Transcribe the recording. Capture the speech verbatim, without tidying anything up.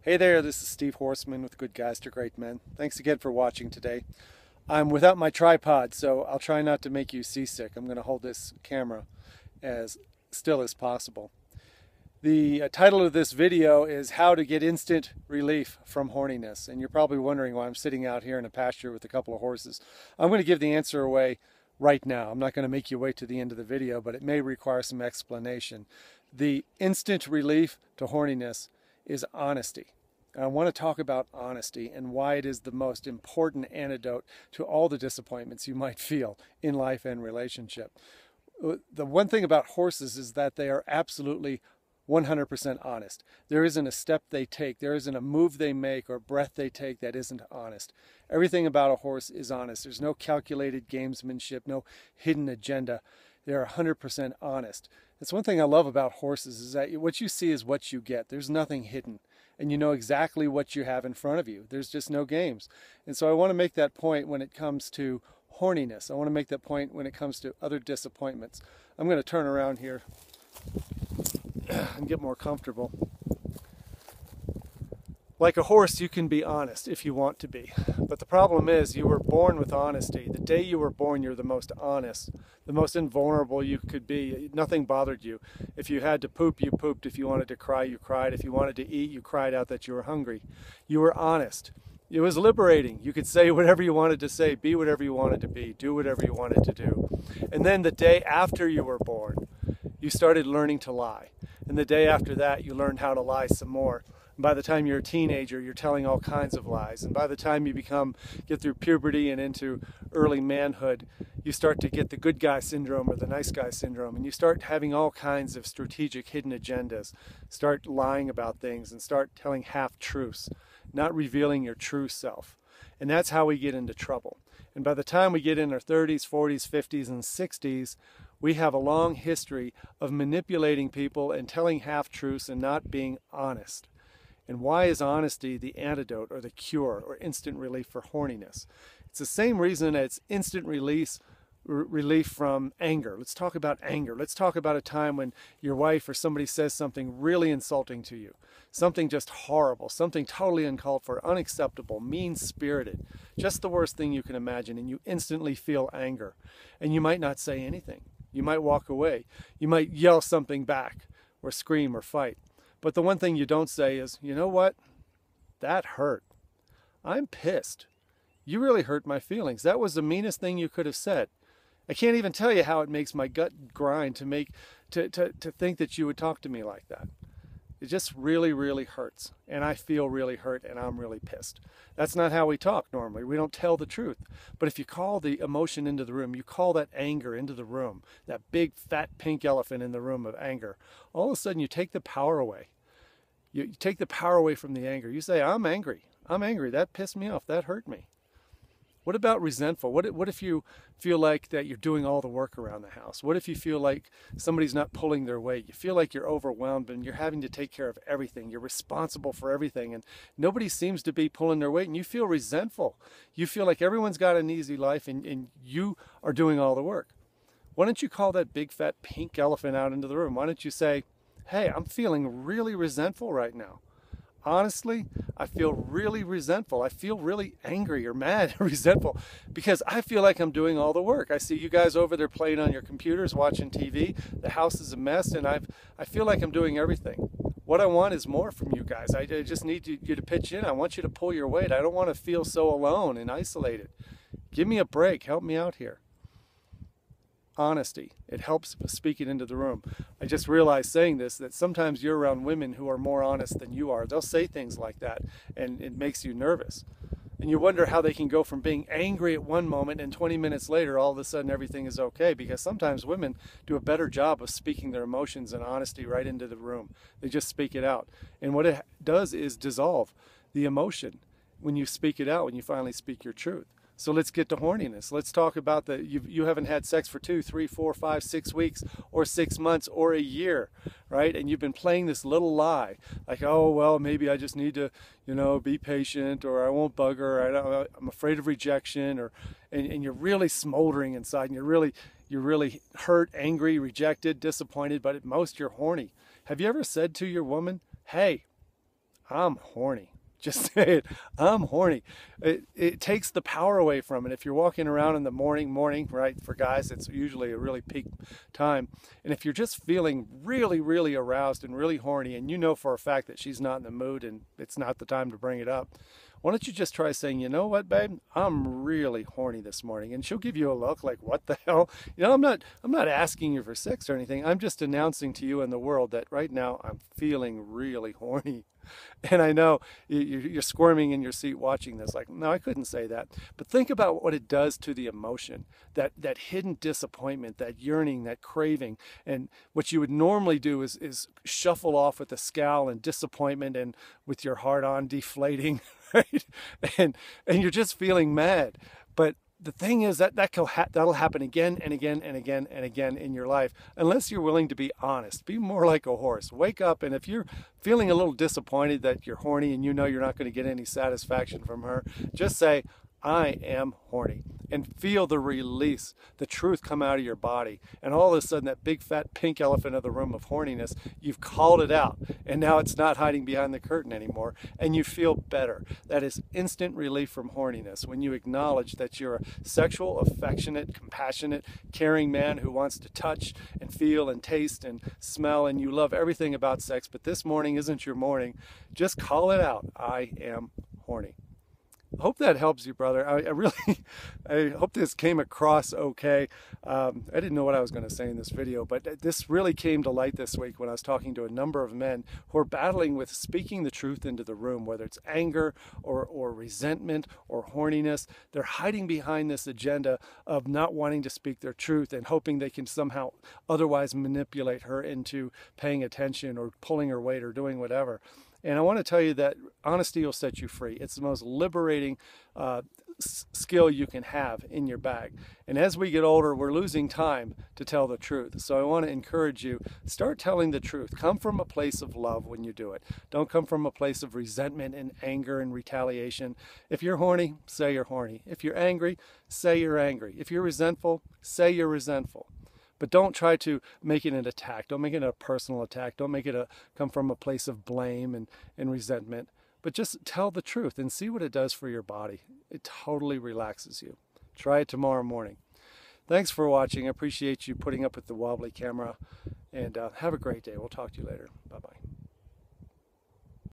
Hey there, this is Steve Horseman with Good Guys to Great Men. Thanks again for watching today. I'm without my tripod, so I'll try not to make you seasick. I'm going to hold this camera as still as possible. The uh, title of this video is How to Get Instant Relief from Horniness. And you're probably wondering why I'm sitting out here in a pasture with a couple of horses. I'm going to give the answer away right now. I'm not going to make you wait to the end of the video, but it may require some explanation. The instant relief to horniness is honesty. And I want to talk about honesty and why it is the most important antidote to all the disappointments you might feel in life and relationship. The one thing about horses is that they are absolutely one hundred percent honest. There isn't a step they take, there isn't a move they make or breath they take that isn't honest. Everything about a horse is honest. There's no calculated gamesmanship, no hidden agenda. They're one hundred percent honest. That's one thing I love about horses is that what you see is what you get. There's nothing hidden. And you know exactly what you have in front of you. There's just no games. And so I want to make that point when it comes to horniness. I want to make that point when it comes to other disappointments. I'm going to turn around here and get more comfortable. Like a horse, you can be honest if you want to be. But the problem is you were born with honesty. The day you were born, you're the most honest, the most invulnerable you could be. Nothing bothered you. If you had to poop, you pooped. If you wanted to cry, you cried. If you wanted to eat, you cried out that you were hungry. You were honest. It was liberating. You could say whatever you wanted to say, be whatever you wanted to be, do whatever you wanted to do. And then the day after you were born, you started learning to lie. And the day after that, you learned how to lie some more. And by the time you're a teenager, you're telling all kinds of lies. And by the time you become, get through puberty and into early manhood, you start to get the good guy syndrome or the nice guy syndrome. And you start having all kinds of strategic hidden agendas. Start lying about things and start telling half-truths, not revealing your true self. And that's how we get into trouble. And by the time we get in our thirties, forties, fifties, and sixties, we have a long history of manipulating people and telling half-truths and not being honest. And why is honesty the antidote or the cure or instant relief for horniness? It's the same reason it's instant release, r relief from anger. Let's talk about anger. Let's talk about a time when your wife or somebody says something really insulting to you. Something just horrible, something totally uncalled for, unacceptable, mean-spirited. Just the worst thing you can imagine, and you instantly feel anger. And you might not say anything. You might walk away. You might yell something back or scream or fight. But the one thing you don't say is, you know what? That hurt. I'm pissed. You really hurt my feelings. That was the meanest thing you could have said. I can't even tell you how it makes my gut grind to make to, to, to think that you would talk to me like that. It just really, really hurts. And I feel really hurt and I'm really pissed. That's not how we talk normally. We don't tell the truth. But if you call the emotion into the room, you call that anger into the room, that big fat pink elephant in the room of anger, all of a sudden you take the power away. You, you take the power away from the anger. You say, I'm angry. I'm angry. That pissed me off. That hurt me. What about resentful? What if, what if you feel like that you're doing all the work around the house? What if you feel like somebody's not pulling their weight? You feel like you're overwhelmed and you're having to take care of everything. You're responsible for everything and nobody seems to be pulling their weight and you feel resentful. You feel like everyone's got an easy life and, and you are doing all the work. Why don't you call that big fat pink elephant out into the room? Why don't you say, hey, I'm feeling really resentful right now. Honestly, I feel really resentful. I feel really angry or mad or resentful because I feel like I'm doing all the work. I see you guys over there playing on your computers, watching T V. The house is a mess and I've, I feel like I'm doing everything. What I want is more from you guys. I, I just need you, you to pitch in. I want you to pull your weight. I don't want to feel so alone and isolated. Give me a break. Help me out here. Honesty. It helps speak it into the room. I just realized saying this that sometimes you're around women who are more honest than you are. They'll say things like that and it makes you nervous. And you wonder how they can go from being angry at one moment and twenty minutes later all of a sudden everything is okay, because sometimes women do a better job of speaking their emotions and honesty right into the room. They just speak it out. And what it does is dissolve the emotion when you speak it out, when you finally speak your truth. So let's get to horniness. Let's talk about the, you, you haven't had sex for two, three, four, five, six weeks or six months or a year, right? And you've been playing this little lie, like, oh, well, maybe I just need to, you know, be patient, or I won't bug her, I don't, I'm afraid of rejection, or, and, and you're really smoldering inside, and you're really, you're really hurt, angry, rejected, disappointed, but at most you're horny. Have you ever said to your woman, hey, I'm horny. Just say it. I'm horny. It, it takes the power away from it. If you're walking around in the morning, morning, right? For guys, it's usually a really peak time. And if you're just feeling really, really aroused and really horny, and you know for a fact that she's not in the mood and it's not the time to bring it up, why don't you just try saying, you know what, babe, I'm really horny this morning. And she'll give you a look like, what the hell? You know, I'm not, I'm not asking you for sex or anything. I'm just announcing to you and the world that right now I'm feeling really horny. And I know you're squirming in your seat watching this like, no, I couldn't say that. But think about what it does to the emotion, that, that hidden disappointment, that yearning, that craving. And what you would normally do is, is shuffle off with a scowl and disappointment and with your heart on deflating, right? And, and you're just feeling mad. But the thing is that, that that'll happen again and again and again and again in your life, unless you're willing to be honest. Be more like a horse. Wake up, and if you're feeling a little disappointed that you're horny and you know you're not going to get any satisfaction from her, just say, I am horny, and feel the release, the truth come out of your body. And all of a sudden, that big fat pink elephant of the room of horniness, you've called it out, and now it's not hiding behind the curtain anymore, and you feel better. That is instant relief from horniness, when you acknowledge that you're a sexual, affectionate, compassionate, caring man who wants to touch and feel and taste and smell, and you love everything about sex, but this morning isn't your morning. Just call it out. I am horny. I hope that helps you, brother. I, I really, I hope this came across okay. Um, I didn't know what I was going to say in this video, but this really came to light this week when I was talking to a number of men who are battling with speaking the truth into the room, whether it's anger or, or resentment or horniness. They're hiding behind this agenda of not wanting to speak their truth and hoping they can somehow otherwise manipulate her into paying attention or pulling her weight or doing whatever. And I want to tell you that honesty will set you free. It's the most liberating uh, skill you can have in your bag. And as we get older, we're losing time to tell the truth. So I want to encourage you, start telling the truth. Come from a place of love when you do it. Don't come from a place of resentment and anger and retaliation. If you're horny, say you're horny. If you're angry, say you're angry. If you're resentful, say you're resentful. But don't try to make it an attack. Don't make it a personal attack. Don't make it a come from a place of blame and, and resentment. But just tell the truth and see what it does for your body. It totally relaxes you. Try it tomorrow morning. Thanks for watching. I appreciate you putting up with the wobbly camera. And uh, have a great day. We'll talk to you later. Bye-bye.